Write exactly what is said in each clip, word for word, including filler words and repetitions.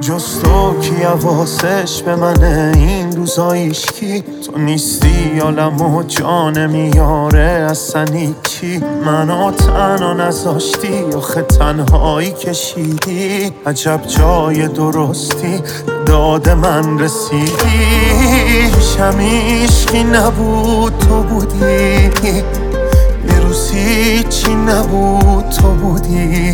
جز تو کی حواسش به منه این روزایش کی؟ تو نیستی عالم و جان میاره اصلا هیچی. منو تنها نذاشتی آخه تنهایی کشیدی. عجب جای درستی داد من رسیدی. پیشم هیچکی نبود تو بودی، یه روز هیچی نبود تو بودی.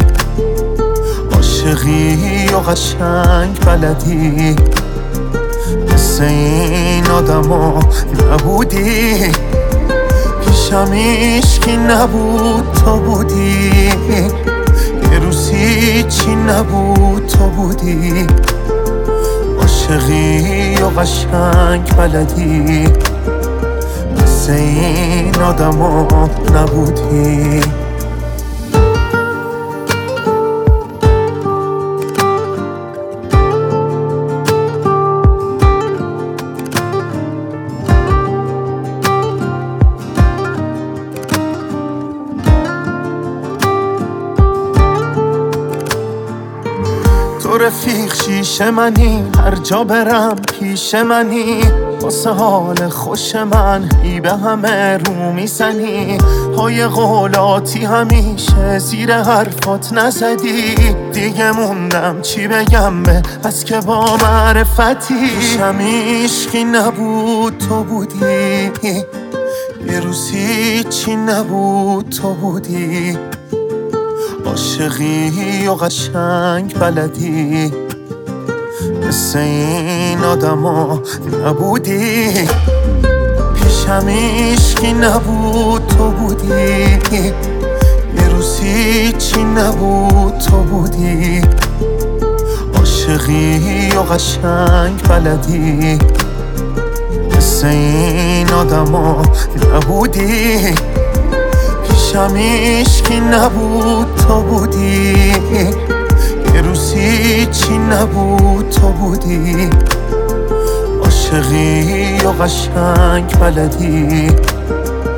عاشقی و قشنگ بلدی، مثل این آدما نبودی. پیشم هیچکی نبود تو بودی، یه روز هیچی نبود تو بودی. عاشقی و قشنگ بلدی، مثل این آدما نبودی. تو رفیق شیشه منی، هر جا برم پیش منی. واسه حال خوش من ای به همه رو میزنی. های قولاتی همیشه زیر حرفات نزدی. دیگه موندم چی بگم به بس که با معرفتی. پیشم هیچکی نبود تو بودی، یه روز هیچی نبود تو بودی. عاشقی و قشنگ بلدی، مثل این آدما نبودی. پیشم هیچکی نبود تو بودی، یه روز هیچی نبود تو بودی. عاشقی و قشنگ بلدی، مثل این آدما نبودی. پیشم هیچکی نبود تو بودی، یه روز هیچی نبود تو بودی. عاشقی و قشنگ بلدی،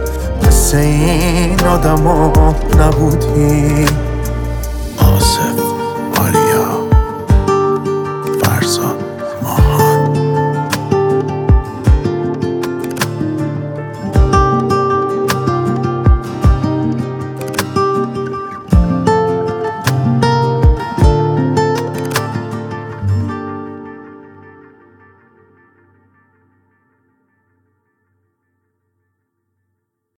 مثل این آدما نبودی. آصف